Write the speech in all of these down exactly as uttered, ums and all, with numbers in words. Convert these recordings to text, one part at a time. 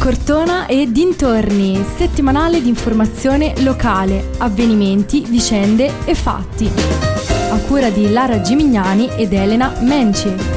Cortona e dintorni, settimanale di informazione locale, avvenimenti, vicende e fatti. A cura di Lara Gimignani ed Elena Menci.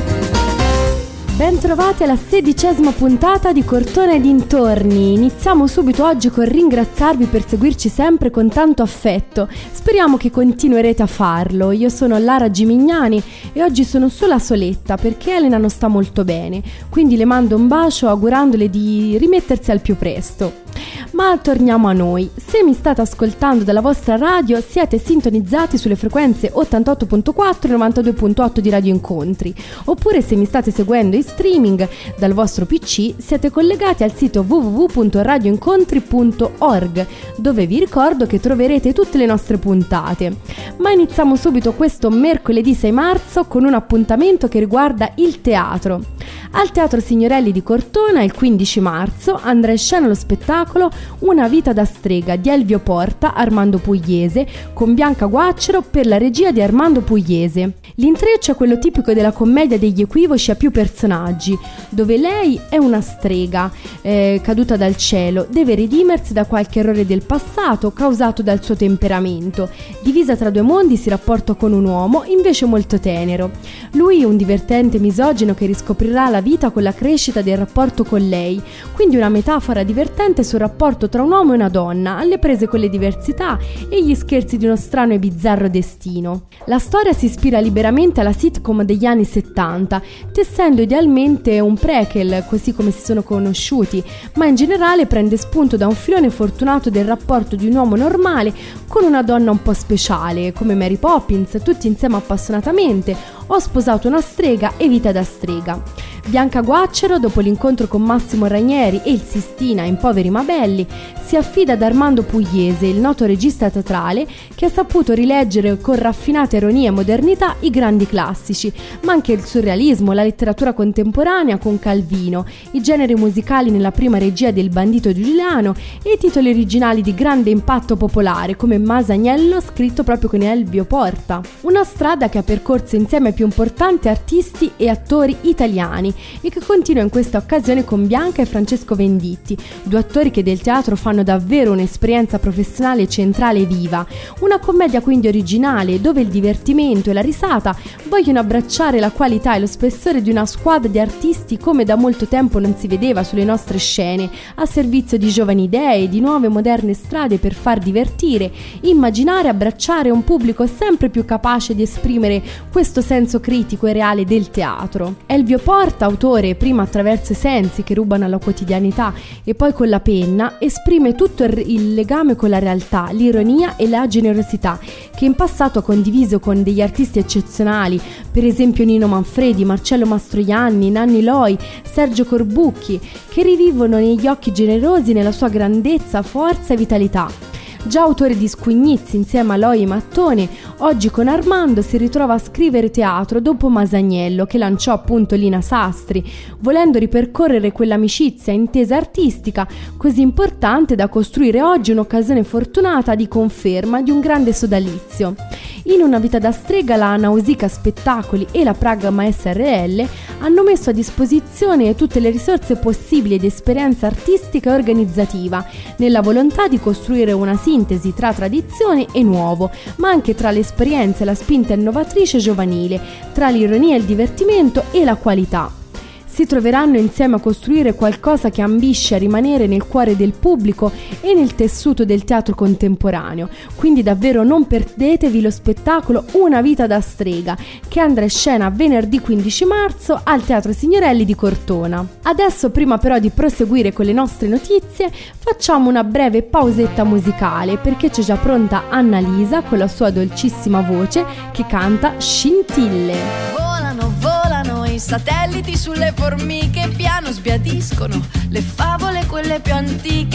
Ben trovati alla sedicesima puntata di Cortona e dintorni. Iniziamo subito oggi con ringraziarvi per seguirci sempre con tanto affetto. Speriamo che continuerete a farlo. Io sono Lara Gimignani e oggi sono sola soletta perché Elena non sta molto bene, quindi le mando un bacio augurandole di rimettersi al più presto. Ma torniamo a noi. Se mi state ascoltando dalla vostra radio, siete sintonizzati sulle frequenze ottantotto virgola quattro e novantadue virgola otto di Radio Incontri, oppure se mi state seguendo in streaming dal vostro P C, siete collegati al sito w w w punto radio incontri punto org, dove vi ricordo che troverete tutte le nostre puntate. Ma iniziamo subito questo mercoledì sei marzo con un appuntamento che riguarda il teatro. Al Teatro Signorelli di Cortona il quindici marzo andrà in scena lo spettacolo Una vita da strega di Elvio Porta, Armando Pugliese, con Bianca Guaccero per la regia di Armando Pugliese. L'intreccio è quello tipico della commedia degli equivoci a più personaggi, dove lei è una strega eh, caduta dal cielo, deve redimersi da qualche errore del passato causato dal suo temperamento. Divisa tra due mondi si rapporta con un uomo invece molto tenero. Lui è un divertente misogino che riscoprirà la vita con la crescita del rapporto con lei, quindi una metafora divertente sul rapporto tra un uomo e una donna, alle prese con le diversità e gli scherzi di uno strano e bizzarro destino. La storia si ispira liberamente alla sitcom degli anni settanta, tessendo idealmente un prequel, così come si sono conosciuti, ma in generale prende spunto da un filone fortunato del rapporto di un uomo normale con una donna un po' speciale, come Mary Poppins, tutti insieme appassionatamente, Ho sposato una strega e Vita da strega. Bianca Guaccero, dopo l'incontro con Massimo Ranieri e il Sistina in Poveri ma belli, si affida ad Armando Pugliese, il noto regista teatrale che ha saputo rileggere con raffinata ironia e modernità i grandi classici, ma anche il surrealismo, la letteratura contemporanea con Calvino, i generi musicali nella prima regia del Bandito di Giuliano e i titoli originali di grande impatto popolare come Masaniello, scritto proprio con Elvio Porta. Una strada che ha percorso insieme ai più importanti artisti e attori italiani e che continua in questa occasione con Bianca e Francesco Venditti, due attori che del teatro fanno davvero un'esperienza professionale centrale e viva. Una commedia quindi originale dove il divertimento e la risata vogliono abbracciare la qualità e lo spessore di una squadra di artisti come da molto tempo non si vedeva sulle nostre scene, a servizio di giovani idee, di nuove moderne strade per far divertire, immaginare e abbracciare un pubblico sempre più capace di esprimere questo senso critico e reale del teatro. Elvio Porta, autore prima attraverso i sensi che rubano alla quotidianità e poi con la penna, esprime tutto il legame con la realtà, l'ironia e la generosità che in passato ha condiviso con degli artisti eccezionali, per esempio Nino Manfredi, Marcello Mastroianni, Nanni Loi, Sergio Corbucchi, che rivivono negli occhi generosi nella sua grandezza, forza e vitalità. Già autore di Squignizi insieme a Loi e Mattone, oggi con Armando si ritrova a scrivere teatro dopo Masaniello, che lanciò appunto Lina Sastri, volendo ripercorrere quell'amicizia intesa artistica così importante da costruire oggi un'occasione fortunata di conferma di un grande sodalizio. In Una vita da strega la Nausicaa Spettacoli e la Pragma S R L hanno messo a disposizione tutte le risorse possibili ed esperienza artistica e organizzativa, nella volontà di costruire una sintesi tra tradizione e nuovo, ma anche tra l'esperienza e la spinta innovatrice giovanile, tra l'ironia e il divertimento e la qualità. Si troveranno insieme a costruire qualcosa che ambisce a rimanere nel cuore del pubblico e nel tessuto del teatro contemporaneo. Quindi davvero non perdetevi lo spettacolo Una vita da strega, che andrà in scena venerdì quindici marzo al Teatro Signorelli di Cortona. Adesso, prima però di proseguire con le nostre notizie, facciamo una breve pausetta musicale perché c'è già pronta Annalisa con la sua dolcissima voce che canta Scintille. Volano, volano i satelliti sulle formiche, piano sbiadiscono le favole quelle più antiche,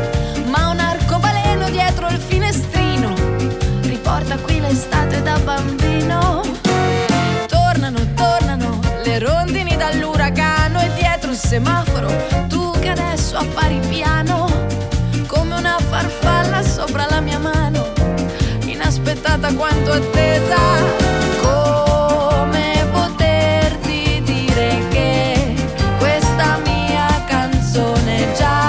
ma un arcobaleno dietro il finestrino riporta qui l'estate da bambino. Tornano, tornano le rondini dall'uragano e dietro il semaforo tu che adesso appari piano come una farfalla sopra la mia mano, inaspettata quanto attesa. Già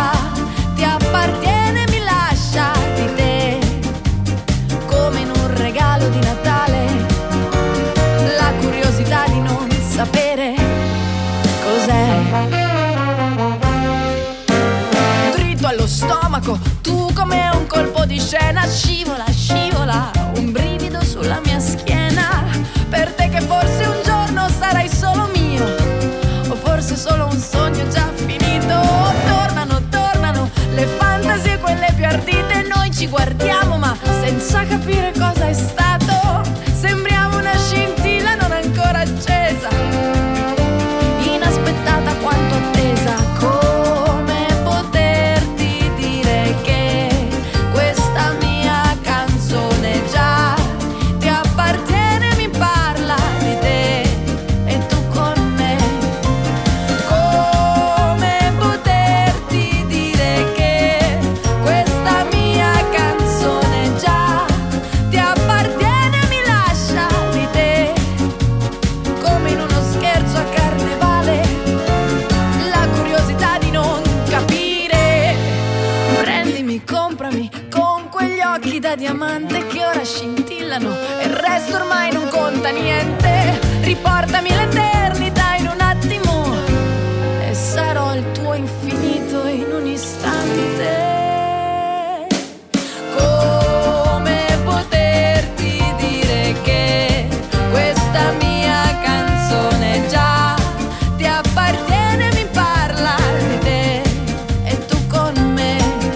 tocco, tu come un colpo di scena, scivola, scivola, un brivido sulla mia schiena, per te che forse un giorno sarai solo mio, o forse solo un sogno già finito. Tornano, tornano le fantasie, quelle più ardite, noi ci guardiamo ma senza capire cosa è stato, sembriamo una scintilla non ancora accesa, inaspettata quanto attesa. Come poterti dire che questa mia canzone già ti appartiene, mi parla di te e tu con me. Come poterti dire che questa mia canzone già ti appartiene, mi lascia di te, come in uno scherzo a carnevale, la curiosità di non capire. Prendimi, comprami con quegli occhi da diamante che ora scintillano e il resto ormai non conta niente. Riportami l'eternità in un attimo e sarò il tuo infinito in un istante. Come poterti dire che questa mia canzone già ti appartiene, mi parla di te e tu con me.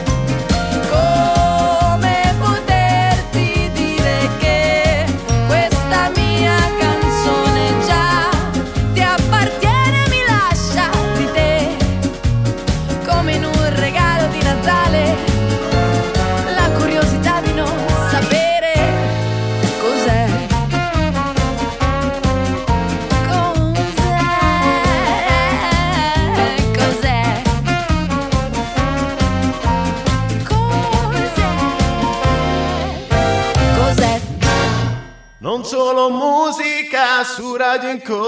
Come poterti dire che questa mia canzone già ti appartiene, mi lascia di te, come in un regalo di Natale, la curiosità di non sapere cos'è. Cos'è? Cos'è? Cos'è? Cos'è? Non solo musica su Radio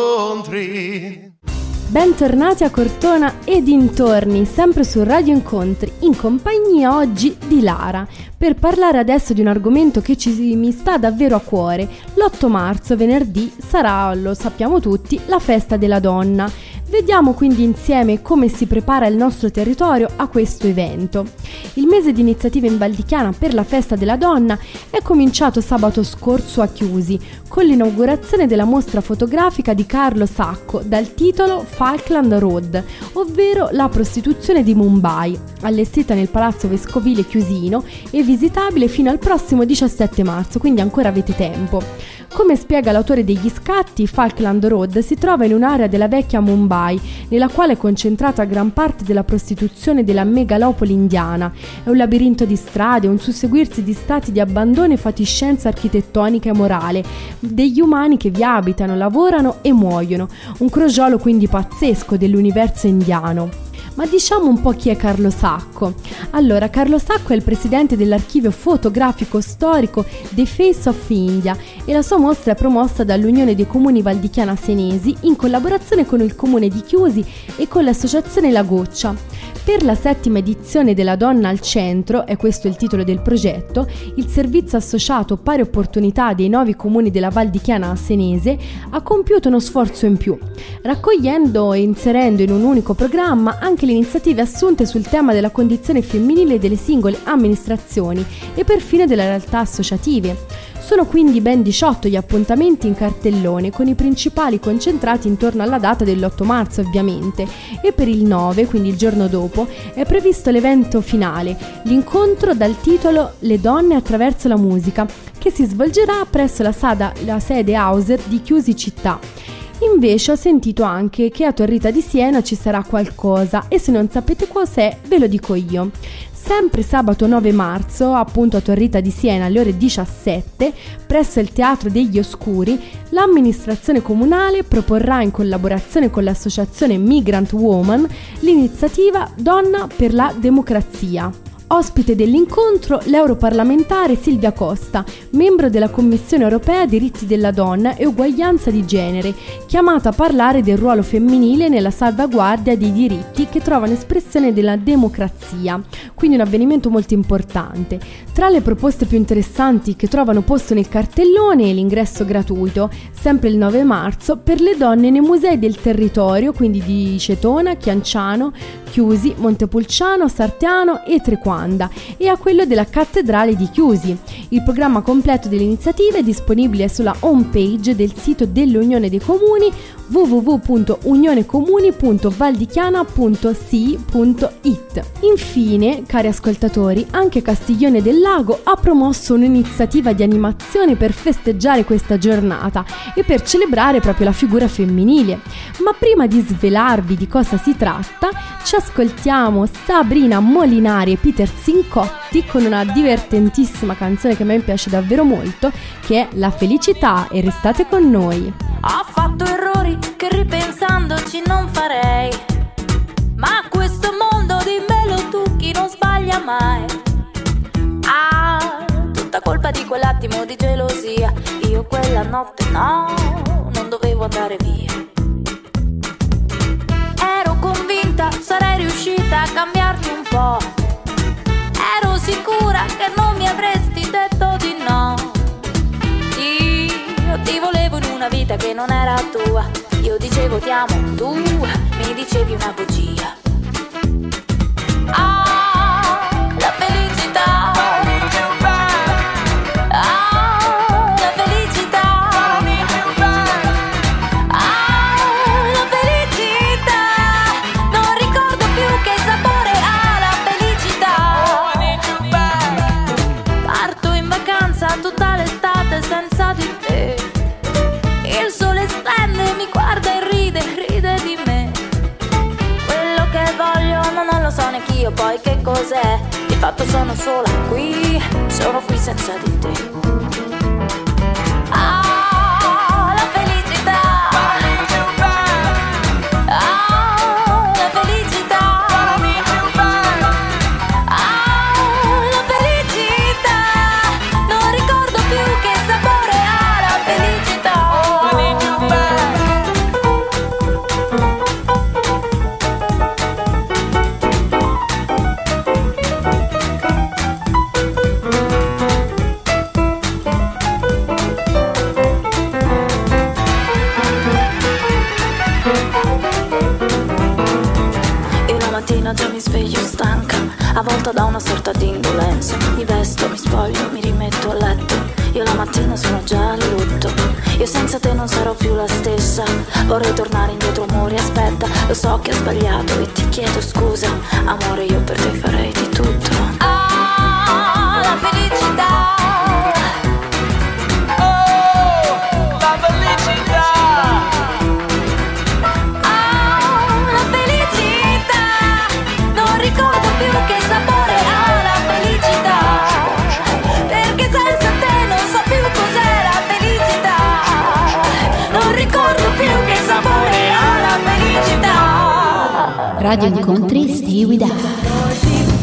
Incontri. Bentornati a Cortona e dintorni, sempre su Radio Incontri, in compagnia oggi di Lara, per parlare adesso di un argomento che ci mi sta davvero a cuore. L'otto marzo, venerdì, sarà, lo sappiamo tutti, la festa della donna. Vediamo quindi insieme come si prepara il nostro territorio a questo evento. Il mese di iniziativa in Val di Chiana per la festa della donna è cominciato sabato scorso a Chiusi, con l'inaugurazione della mostra fotografica di Carlo Sacco dal titolo Falkland Road, ovvero la prostituzione di Mumbai, allestita nel Palazzo Vescovile Chiusino e visitabile fino al prossimo diciassette marzo, quindi ancora avete tempo. Come spiega l'autore degli scatti, Falkland Road si trova in un'area della vecchia Mumbai, nella quale è concentrata gran parte della prostituzione della megalopoli indiana. È un labirinto di strade, un susseguirsi di stati di abbandono e fatiscenza architettonica e morale, degli umani che vi abitano, lavorano e muoiono. Un crogiolo quindi pazzesco dell'universo indiano. Ma diciamo un po' chi è Carlo Sacco. Allora, Carlo Sacco è il presidente dell'archivio fotografico storico The Face of India e la sua mostra è promossa dall'Unione dei Comuni Val di Chiana Senesi in collaborazione con il Comune di Chiusi e con l'associazione La Goccia. Per la settima edizione della Donna al Centro, è questo il titolo del progetto, il servizio associato Pari Opportunità dei nuovi comuni della Val di Chiana Senese ha compiuto uno sforzo in più, raccogliendo e inserendo in un unico programma anche le iniziative assunte sul tema della condizione femminile delle singole amministrazioni e perfino delle realtà associative. Sono quindi ben diciotto gli appuntamenti in cartellone, con i principali concentrati intorno alla data dell'otto marzo ovviamente, e per il nove, quindi il giorno dopo, è previsto l'evento finale, l'incontro dal titolo Le donne attraverso la musica, che si svolgerà presso la, sada, la sede Hauser di Chiusi Città. Invece ho sentito anche che a Torrita di Siena ci sarà qualcosa e se non sapete cos'è ve lo dico io. Sempre sabato nove marzo, appunto a Torrita di Siena alle ore diciassette, presso il Teatro degli Oscuri, l'amministrazione comunale proporrà in collaborazione con l'associazione Migrant Woman l'iniziativa Donna per la Democrazia. Ospite dell'incontro l'europarlamentare Silvia Costa, membro della Commissione Europea Diritti della Donna e Uguaglianza di Genere, chiamata a parlare del ruolo femminile nella salvaguardia dei diritti che trovano espressione nella democrazia, quindi un avvenimento molto importante. Tra le proposte più interessanti che trovano posto nel cartellone l'ingresso gratuito, sempre il nove marzo, per le donne nei musei del territorio, quindi di Cetona, Chianciano, Chiusi, Montepulciano, Sartiano e Trequani. Ruanda e a quello della Cattedrale di Chiusi. Il programma completo delle iniziative è disponibile sulla home page del sito dell'Unione dei Comuni w w w punto unionecomuni punto valdichiana punto s i punto i t. Infine, cari ascoltatori, anche Castiglione del Lago ha promosso un'iniziativa di animazione per festeggiare questa giornata e per celebrare proprio la figura femminile. Ma prima di svelarvi di cosa si tratta, ci ascoltiamo Sabrina Molinari e Peter Zincotti con una divertentissima canzone che a me piace davvero molto, che è La Felicità, e restate con noi. Ho fatto errori che ripensandoci non farei, ma questo mondo dimmelo tu, chi non sbaglia mai. Ah, tutta colpa di quell'attimo di gelosia, io quella notte no, non dovevo andare via. Ero convinta sarei riuscita a cambiarti un po', ero sicura che non mi avresti detto di no. Io ti volevo in una vita che non era tua, io dicevo ti amo, tu mi dicevi una bugia. Ah, la felicità, ah, la felicità, ah, la felicità, non ricordo più che sapore ha la felicità. Parto in vacanza tutta l'estate senza di te, il sole splende, mi guarda e ride, ride di me. Quello che voglio ma non lo so neanch'io poi che cos'è, di fatto sono sola qui, sono qui senza di te. Ah, la felicità, ah, la felicità, ah, la felicità, non ricordo più che sapore ha la felicità. Già mi sveglio stanca, avvolta da una sorta di indolenza. Mi vesto, mi spoglio, mi rimetto a letto. Io la mattina sono già a lutto. Io senza te non sarò più la stessa. Vorrei tornare indietro, amore, aspetta. Lo so che ho sbagliato e ti chiedo scusa. Amore, io per te farei di tutto. Ah, la felicità. Oh, la felicità. Ricordo più che sapore ha la felicità, perché senza te non so più cos'è la felicità. Non ricordo più che sapore ha la felicità. Radio Incontri, stay with us.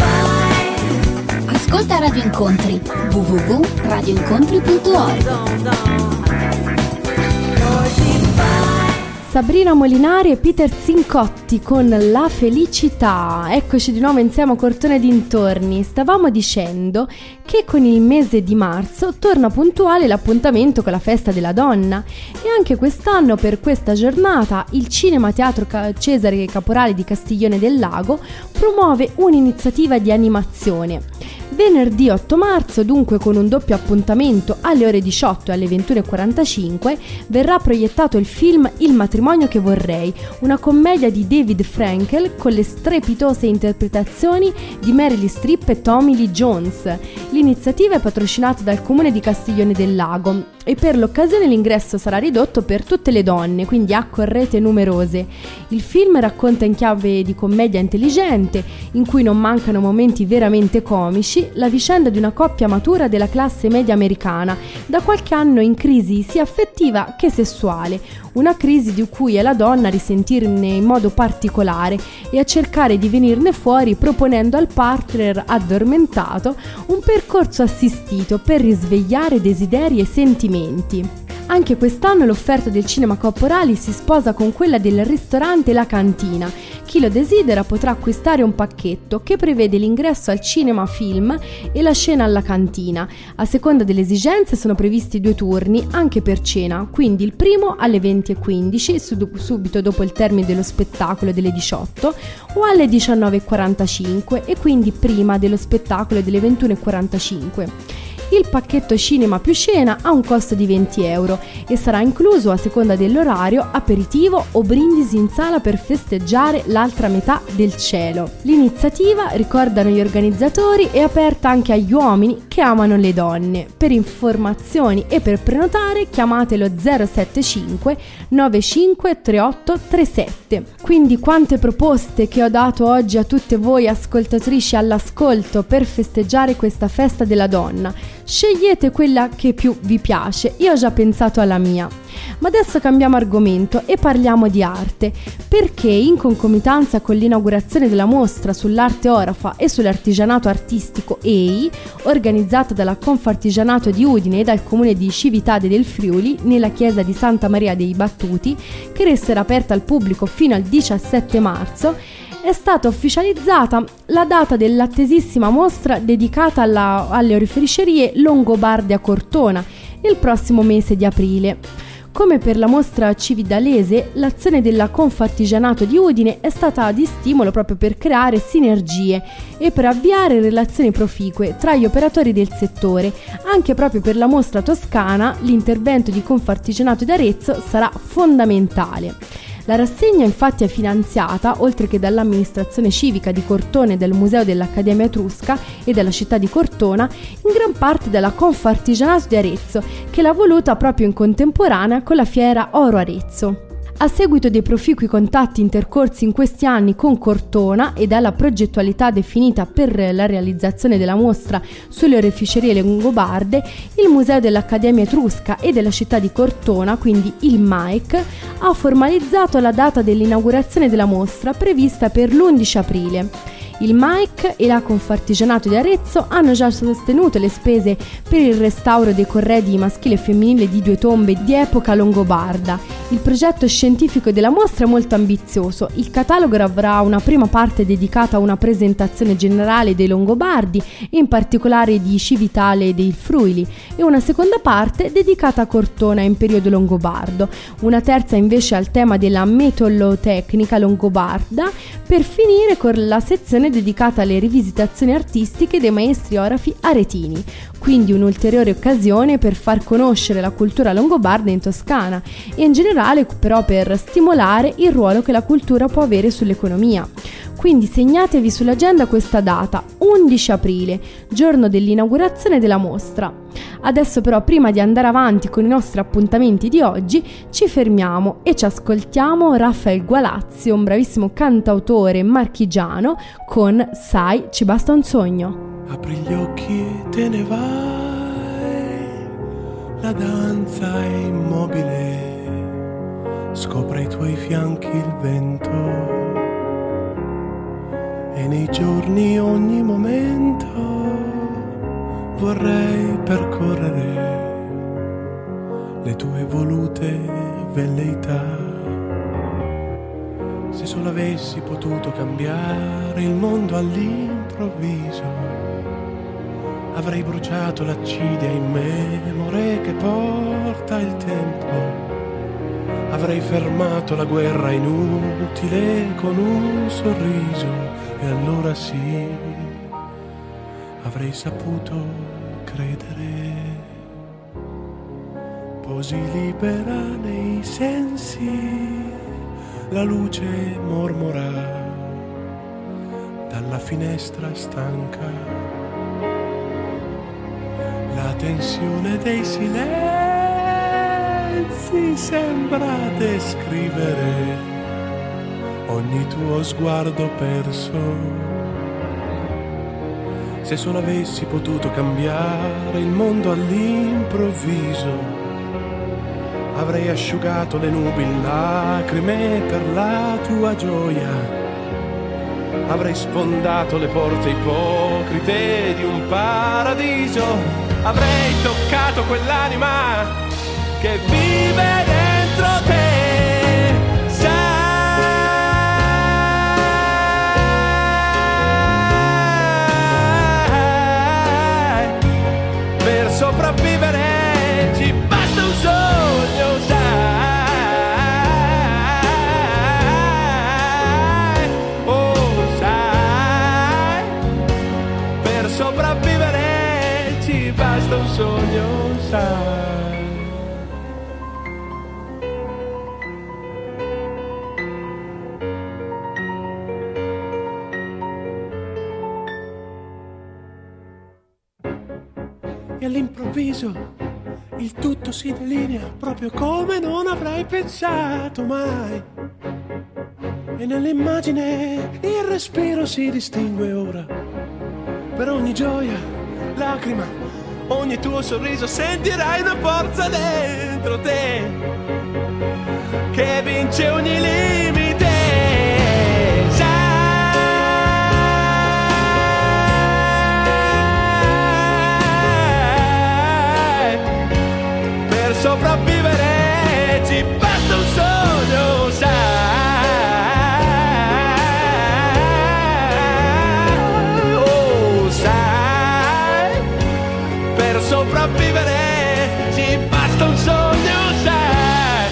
Ascolta Radio Incontri, w w w punto radio incontri punto org. Sabrina Molinari e Peter Zincotti con La Felicità. Eccoci di nuovo insieme a Cortone Dintorni. Stavamo dicendo che con il mese di marzo torna puntuale l'appuntamento con la festa della donna, e anche quest'anno per questa giornata il Cinema Teatro Cesare Caporale di Castiglione del Lago promuove un'iniziativa di animazione. Venerdì otto marzo, dunque con un doppio appuntamento alle ore diciotto e alle ventuno e quarantacinque, verrà proiettato il film Il matrimonio che vorrei, una commedia di David Frankel con le strepitose interpretazioni di Meryl Streep e Tommy Lee Jones. L'iniziativa è patrocinata dal Comune di Castiglione del Lago e per l'occasione l'ingresso sarà ridotto per tutte le donne, quindi accorrete numerose. Il film racconta in chiave di commedia intelligente, in cui non mancano momenti veramente comici, la vicenda di una coppia matura della classe media americana, da qualche anno in crisi sia affettiva che sessuale, una crisi di cui è la donna a risentirne in modo particolare e a cercare di venirne fuori proponendo al partner addormentato un percorso assistito per risvegliare desideri e sentimenti. Anche quest'anno l'offerta del Cinema Coppo Rally si sposa con quella del ristorante La Cantina. Chi lo desidera potrà acquistare un pacchetto che prevede l'ingresso al cinema film e la scena alla cantina. A seconda delle esigenze sono previsti due turni anche per cena, quindi il primo alle venti e quindici, subito dopo il termine dello spettacolo delle diciotto, o alle diciannove e quarantacinque e quindi prima dello spettacolo delle ventuno e quarantacinque. Il pacchetto cinema più scena ha un costo di venti euro e sarà incluso, a seconda dell'orario, aperitivo o brindisi in sala per festeggiare l'altra metà del cielo. L'iniziativa, ricordano gli organizzatori, è aperta anche agli uomini che amano le donne. Per informazioni e per prenotare chiamate lo zero sette cinque nove cinque tre otto tre sette. Quindi quante proposte che ho dato oggi a tutte voi ascoltatrici all'ascolto per festeggiare questa festa della donna. Scegliete quella che più vi piace, io ho già pensato alla mia. Ma adesso cambiamo argomento e parliamo di arte, perché in concomitanza con l'inaugurazione della mostra sull'arte orafa e sull'artigianato artistico E I, organizzata dalla Confartigianato di Udine e dal comune di Civitade del Friuli nella chiesa di Santa Maria dei Battuti, che resterà aperta al pubblico fino al diciassette marzo, è stata ufficializzata la data dell'attesissima mostra dedicata alla, alle oreficerie longobarde a Cortona il prossimo mese di aprile. Come per la mostra cividalese, l'azione della Confartigianato di Udine è stata di stimolo proprio per creare sinergie e per avviare relazioni proficue tra gli operatori del settore. Anche proprio per la mostra toscana l'intervento di Confartigianato di Arezzo sarà fondamentale. La rassegna infatti è finanziata, oltre che dall'amministrazione civica di Cortona e del Museo dell'Accademia Etrusca e della città di Cortona, in gran parte dalla Confartigianato di Arezzo, che l'ha voluta proprio in contemporanea con la fiera Oro Arezzo. A seguito dei proficui contatti intercorsi in questi anni con Cortona e dalla progettualità definita per la realizzazione della mostra sulle oreficerie longobarde, il Museo dell'Accademia Etrusca e della città di Cortona, quindi il M A E C, ha formalizzato la data dell'inaugurazione della mostra prevista per l'undici aprile. Il M A E C e la Confartigianato di Arezzo hanno già sostenuto le spese per il restauro dei corredi maschile e femminile di due tombe di epoca longobarda. Il progetto scientifico della mostra è molto ambizioso. Il catalogo avrà una prima parte dedicata a una presentazione generale dei Longobardi, in particolare di Civitale e dei Friuli, e una seconda parte dedicata a Cortona in periodo longobardo, una terza invece al tema della metallotecnica longobarda, per finire con la sezione dedicata alle rivisitazioni artistiche dei maestri orafi aretini. Quindi un'ulteriore occasione per far conoscere la cultura longobarda in Toscana e in generale però per stimolare il ruolo che la cultura può avere sull'economia. Quindi segnatevi sull'agenda questa data, undici aprile, giorno dell'inaugurazione della mostra. Adesso però, prima di andare avanti con i nostri appuntamenti di oggi, ci fermiamo e ci ascoltiamo Raffaele Gualazzi, un bravissimo cantautore marchigiano, con Sai, ci basta un sogno. Apri gli occhi e te ne vai, la danza è immobile, scopre ai tuoi fianchi il vento, e nei giorni ogni momento vorrei percorrere le tue volute velleità. Se solo avessi potuto cambiare il mondo all'improvviso, avrei bruciato l'accidia immemore che porta il tempo. Avrei fermato la guerra inutile con un sorriso, e allora sì, avrei saputo credere. Posi libera nei sensi, la luce mormora dalla finestra stanca. La tensione dei silenzi sembra descrivere ogni tuo sguardo perso. Se solo avessi potuto cambiare il mondo all'improvviso, avrei asciugato le nubi in lacrime per la tua gioia. Avrei sfondato le porte ipocrite di un paradiso. Avrei toccato quell'anima che vive dentro te. Sai, per sopravvivere ci basta un sogno, sai, oh sai, per sopravvivere ci basta un sogno, sai. E all'improvviso il tutto si delinea proprio come non avrei pensato mai. E nell'immagine il respiro si distingue ora. Per ogni gioia, lacrima, ogni tuo sorriso sentirai una forza dentro te che vince ogni limite. Sopravvivere ci basta un sogno, sai, oh sai, per sopravvivere ci basta un sogno, sai.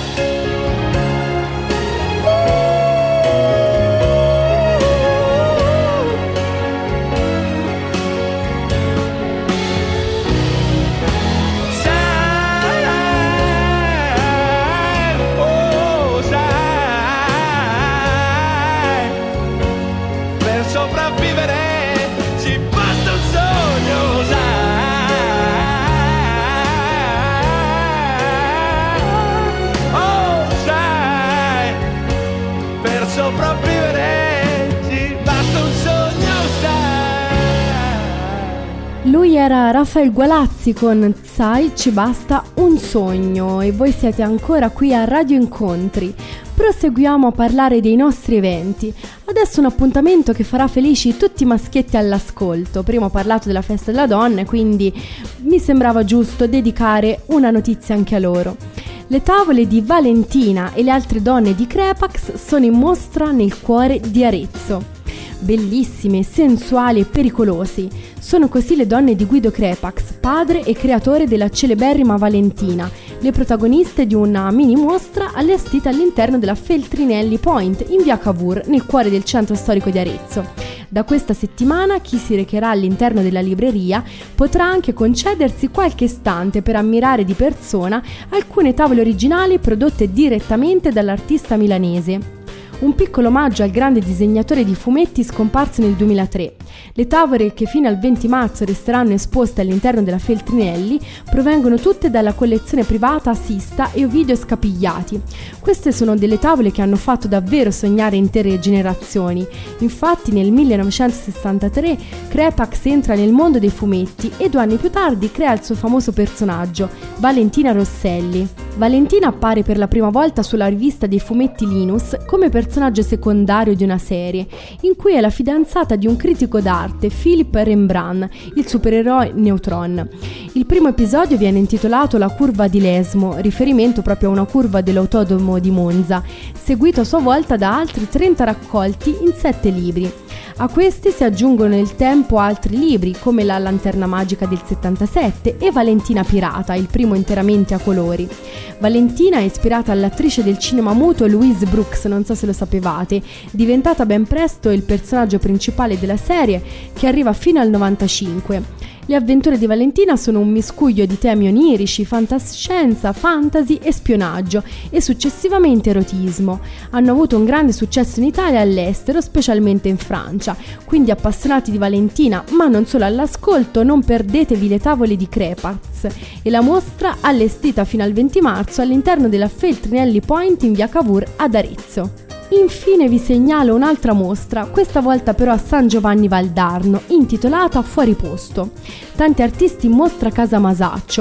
Lui era Raffaele Gualazzi con Sai, ci basta un sogno, e voi siete ancora qui a Radio Incontri. Proseguiamo a parlare dei nostri eventi. Adesso un appuntamento che farà felici tutti i maschietti all'ascolto. Prima ho parlato della festa della donna, quindi mi sembrava giusto dedicare una notizia anche a loro. Le tavole di Valentina e le altre donne di Crepax sono in mostra nel cuore di Arezzo. Bellissime, sensuali e pericolosi. Sono così le donne di Guido Crepax, padre e creatore della celeberrima Valentina, le protagoniste di una mini mostra allestita all'interno della Feltrinelli Point in via Cavour, nel cuore del centro storico di Arezzo. Da questa settimana chi si recherà all'interno della libreria potrà anche concedersi qualche istante per ammirare di persona alcune tavole originali prodotte direttamente dall'artista milanese. Un piccolo omaggio al grande disegnatore di fumetti scomparso nel duemilatré. Le tavole che fino al venti marzo resteranno esposte all'interno della Feltrinelli provengono tutte dalla collezione privata Sista e Ovidio Scapigliati. Queste sono delle tavole che hanno fatto davvero sognare intere generazioni. Infatti nel millenovecentosessantatré Crepax entra nel mondo dei fumetti e due anni più tardi crea il suo famoso personaggio, Valentina Rosselli. Valentina appare per la prima volta sulla rivista dei fumetti Linus come personaggio secondario di una serie, in cui è la fidanzata di un critico d'arte, Philip Rembrandt, il supereroe Neutron. Il primo episodio viene intitolato La curva di Lesmo, riferimento proprio a una curva dell'autodromo di Monza, seguito a sua volta da altri trenta raccolti in sette libri. A questi si aggiungono nel tempo altri libri come La Lanterna Magica del settantasette e Valentina Pirata, il primo interamente a colori. Valentina è ispirata all'attrice del cinema muto Louise Brooks, non so se lo sapevate, diventata ben presto il personaggio principale della serie che arriva fino al novantacinque. Le avventure di Valentina sono un miscuglio di temi onirici, fantascienza, fantasy e spionaggio e successivamente erotismo. Hanno avuto un grande successo in Italia e all'estero, specialmente in Francia. Quindi appassionati di Valentina, ma non solo all'ascolto, non perdetevi le tavole di Crepax e la mostra allestita fino al venti marzo all'interno della Feltrinelli Point in via Cavour ad Arezzo. Infine vi segnalo un'altra mostra, questa volta però a San Giovanni Valdarno, intitolata Fuori Posto. Tanti artisti in mostra a Casa Masaccio.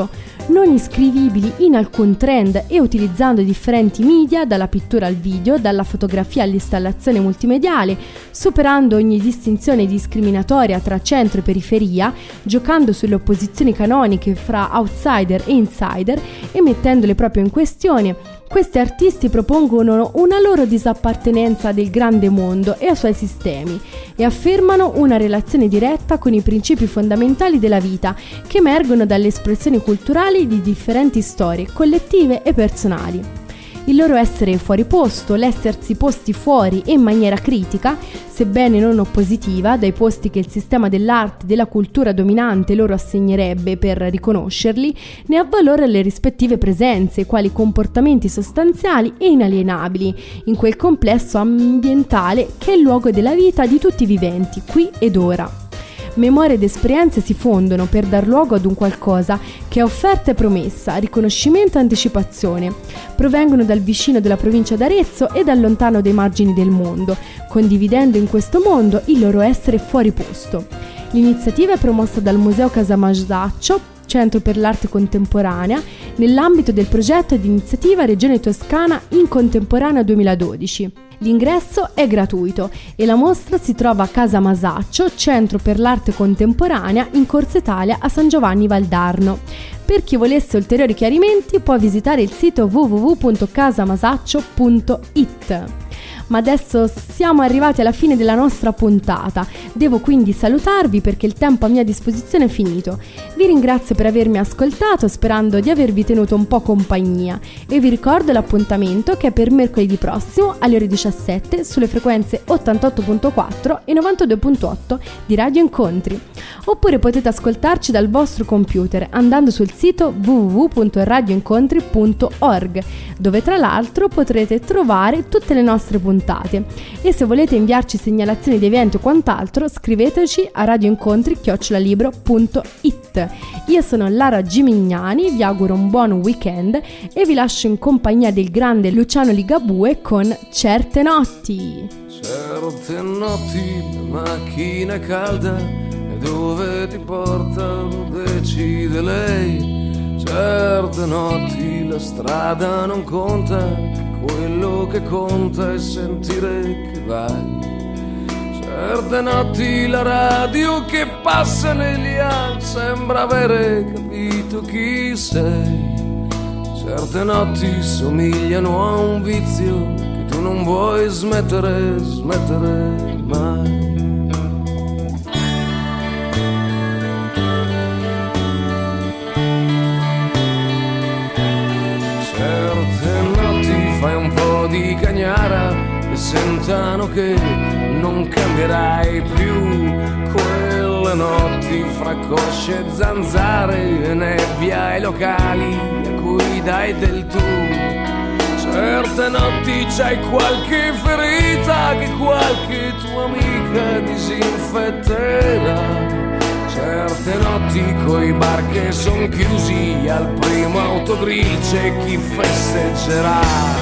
non iscrivibili in alcun trend e utilizzando differenti media, dalla pittura al video, dalla fotografia all'installazione multimediale, superando ogni distinzione discriminatoria tra centro e periferia, giocando sulle opposizioni canoniche fra outsider e insider e mettendole proprio in questione. Questi artisti propongono una loro disappartenenza del grande mondo e ai suoi sistemi e affermano una relazione diretta con i principi fondamentali della vita che emergono dalle espressioni culturali di differenti storie collettive e personali. Il loro essere fuori posto, l'essersi posti fuori e in maniera critica, sebbene non oppositiva, dai posti che il sistema dell'arte e della cultura dominante loro assegnerebbe per riconoscerli, ne ha valore alle rispettive presenze, quali comportamenti sostanziali e inalienabili, in quel complesso ambientale che è il luogo della vita di tutti i viventi, qui ed ora. Memoria ed esperienze si fondono per dar luogo ad un qualcosa che è offerta e promessa, riconoscimento e anticipazione. Provengono dal vicino della provincia d'Arezzo e dal lontano dei margini del mondo, condividendo in questo mondo il loro essere fuori posto. L'iniziativa è promossa dal Museo Casa Masaccio, Centro per l'Arte Contemporanea, nell'ambito del progetto di iniziativa Regione Toscana in Contemporanea duemiladodici. L'ingresso è gratuito e la mostra si trova a Casa Masaccio, Centro per l'Arte Contemporanea in Corso Italia a San Giovanni Valdarno. Per chi volesse ulteriori chiarimenti può visitare il sito w w w punto casamasaccio punto i t. Ma adesso siamo arrivati alla fine della nostra puntata. Devo quindi salutarvi perché il tempo a mia disposizione è finito. Vi ringrazio per avermi ascoltato, sperando di avervi tenuto un po' compagnia, e vi ricordo l'appuntamento che è per mercoledì prossimo alle ore diciassette sulle frequenze ottantotto virgola quattro e novantadue virgola otto di Radio Incontri. Oppure potete ascoltarci dal vostro computer andando sul sito w w w punto radio incontri punto org, dove tra l'altro potrete trovare tutte le nostre puntate. E se volete inviarci segnalazioni di eventi o quant'altro, scriveteci a radioincontri chiocciola libro punto i t. Io sono Lara Gimignani, vi auguro un buon weekend e vi lascio in compagnia del grande Luciano Ligabue con Certe notti. Certe notti la macchina è calda e dove ti porta lo decide lei. Certe notti la strada non conta, quello che conta è sentire che vai. Certe notti la radio che passa negli anni sembra avere capito chi sei. Certe notti somigliano a un vizio che tu non vuoi smettere, smettere mai. Fai un po' di cagnara e sentano che non cambierai più. Quelle notti fra cosce e zanzare e nebbia ai locali a cui dai del tu. Certe notti c'hai qualche ferita che qualche tua amica disinfetterà. Certe notti coi bar che son chiusi, al primo autogrill c'è chi festeggerà.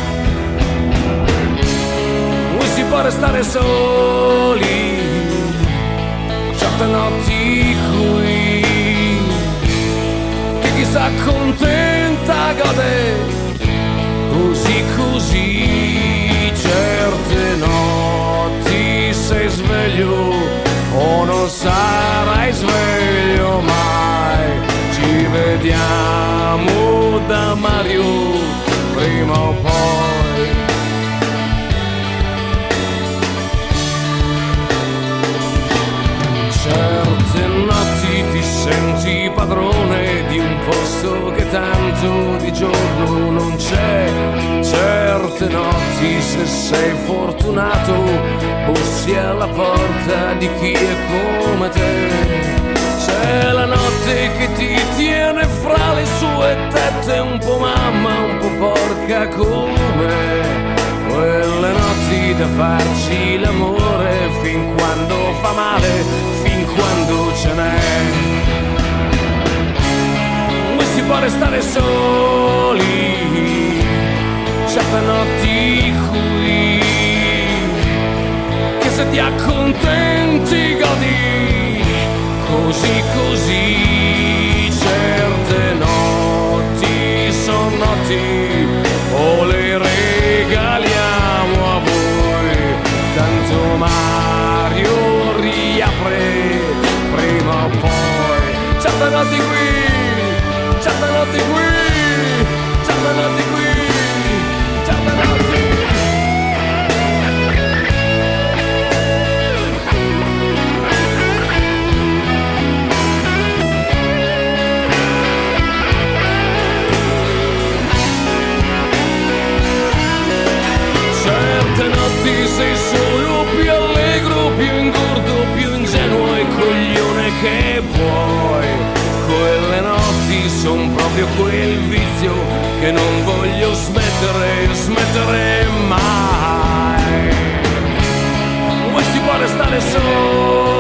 Si può restare soli, certe notti qui, che chi s'accontenta gode, così così. Certe notti sei sveglio o non sarai sveglio mai. Ci vediamo da Mario prima o poi. Certe notti ti senti padrone di un posto che tanto di giorno non c'è. Certe notti, se sei fortunato, bussi alla porta di chi è come te. C'è la notte che ti tiene fra le sue tette, un po' mamma, un po' porca come. Quelle notti da farci l'amore fin quando fa male, fin quando ce n'è. Non si può restare soli, certe notti qui, che se ti accontenti godi, così così. Certe notti te, prima o poi. Certe notti qui, certe notti qui, certe notti qui, certe notti. Certe notti sei solo più allegro, più ingordo, più ingenuo e coglione che puoi. Quelle notti son proprio quel vizio che non voglio smettere, smettere mai. Vuoi si può restare solo?